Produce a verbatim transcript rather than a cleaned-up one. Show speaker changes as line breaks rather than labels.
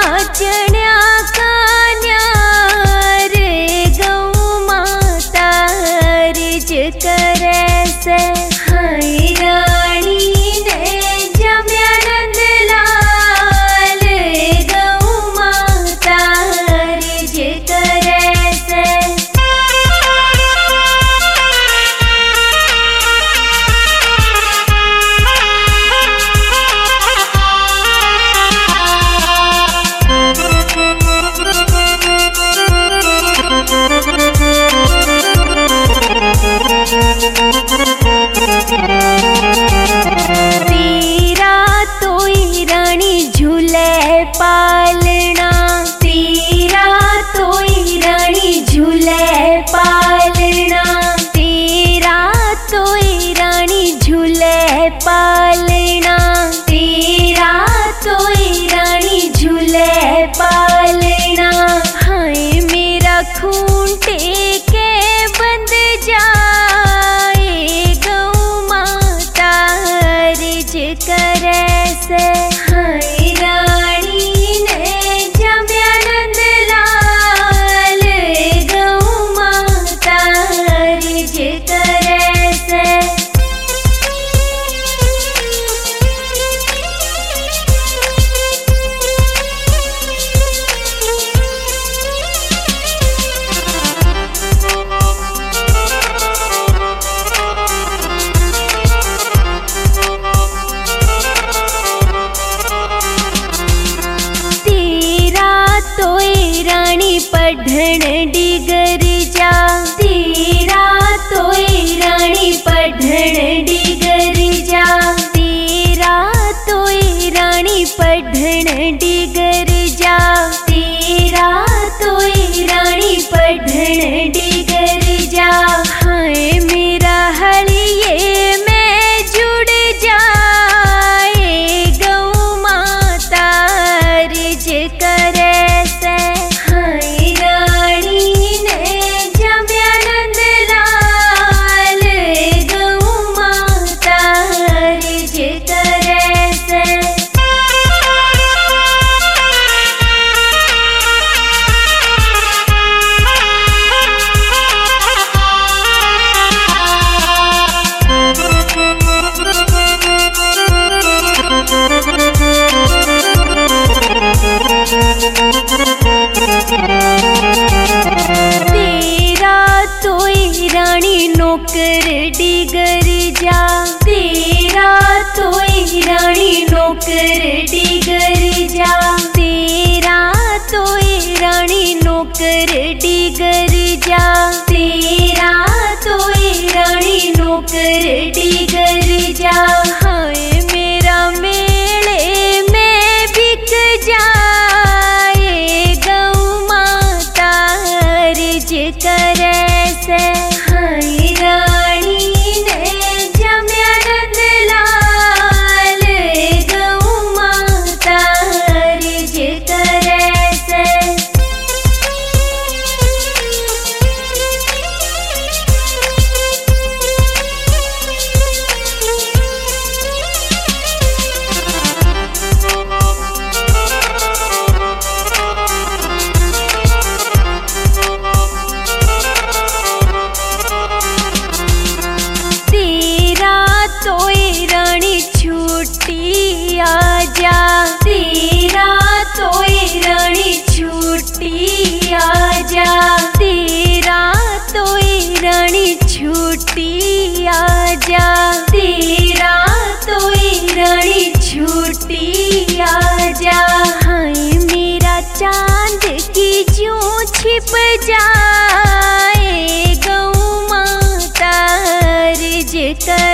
चण्या कान्या रे गौ माता रिज करे से। हाय रानी ने जम्या नंदलाल गौ माता रिज करे से। तेरा तोई रानी झूले पालना, तेरा तोई रानी झूले पालना, तेरा तोई रानी झूले पालना, तेरा तोई रानी झूले पालना। हाय मेरा खूंटे के बंद जाए गौ माता रिज करे से। हाय रानी ने जम्या नंदलाल गौ माता रिज करे से। तोई रानी पढ़न डिगर जा, तेरा तोई रानी पढ़न डिगर जा, तेरा तोई रानी पढ़न डिगर जा, तेरा तोई रानी पढ़न डिगर जा। हाय मेरा हलिये में जुड़ जाए गौ माता रिज करे। हाय रानी ने जम्या नंदलाल गौ माता रिज करे से। तेरा तोई रानी नौकर डिगर जा, तेरा तोई रानी नौकर डिगर जा, तेरा तोई रानी नौकर डिगर जा, तेरा तोई रानी नौकर डिगर जा। हाय मेरा मेले में बिक जाए गौ माता रिज करे से। हाय रानी ने जम्या नंदलाल गौ माता रिज करे से। तोई रानी छूटी आजा, तेरा तोई रानी छूटी आजा, तेरा तोई रानी छूटी आजा, तेरा तोई रानी छूटी आजा। हाय मेरा चांद की जूं छिप जाए गौ माता रिज करे।